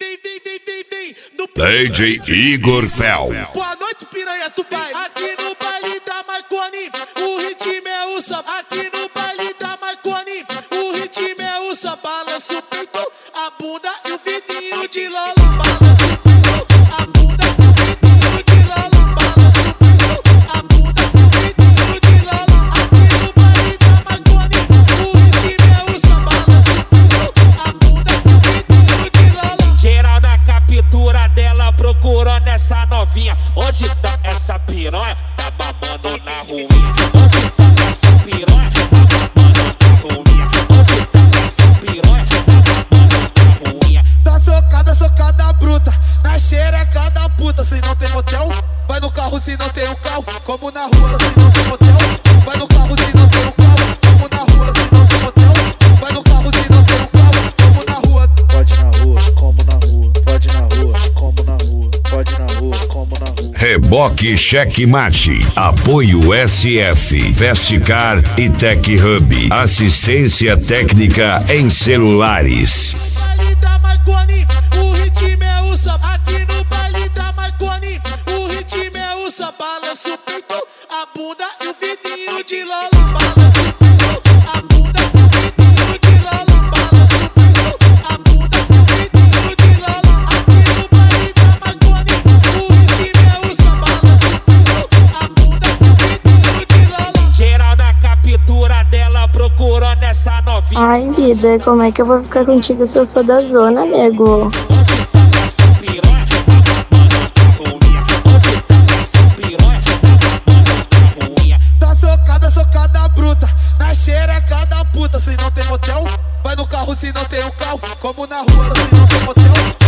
DJ Igor Fel. Boa noite, piranhas do baile. Aqui no baile da Marconi, o ritmo é o samba. Aqui no baile da Marconi, o ritmo é o samba. Balança o peito, a bunda e o vidinho de Lola. Balança o peito, a bunda e o vidinho de Lola. Balança o peito, a bunda e o vidinho de Lola. Aqui no baile da Marconi, o ritmo é o samba. Balança o peito, a bunda e o vidinho de Lola. Geral na captura dela procurou nessa novinha. Onde tá essa piranha? Tá babando na ruinha. Onde tá essa piranha? Tá babando na ruinha. Onde tá essa piranha? Tá babando na ruinha. Tá socada bruta, na xereca da puta. Se não tem motel, vai no carro se não tem um carro. Como na rua se não tem motel, vai no carro se não tem um carro. Como na rua se não tem motel, vai no carro se não tem um carro. Como na rua, pode na rua, como na rua, pode na rua, como na rua, pode na rua, como na rua. Reboque Checkmate. Apoio SF. Festcar e Tech Hub. Assistência técnica em celulares. baile da Marconi, o ritmo é o samba. Aqui no baile da Marconi, o ritmo é o samba. Balança o peito, a bunda e o vidinho de Lola. Balança o peito, a bunda e o vidinho de Lola. Balança o peito, a bunda e o vidinho de Lola. Aqui no baile da Marconi, o ritmo é o samba. Balança o peito, a bunda e o vidinho de Lola. Geral na captura dela procurou nessa novinha. Ai, vida, como é que eu vou ficar contigo se eu sou da zona, nego? Onde tá essa piranha? Tá babando na ruinha. Onde tá essa piranha? Tá babando na ruinha. Tá socada bruta, na xereca da puta. Se não tem motel, vai no carro se não tem um carro. Como na rua se não tem motel,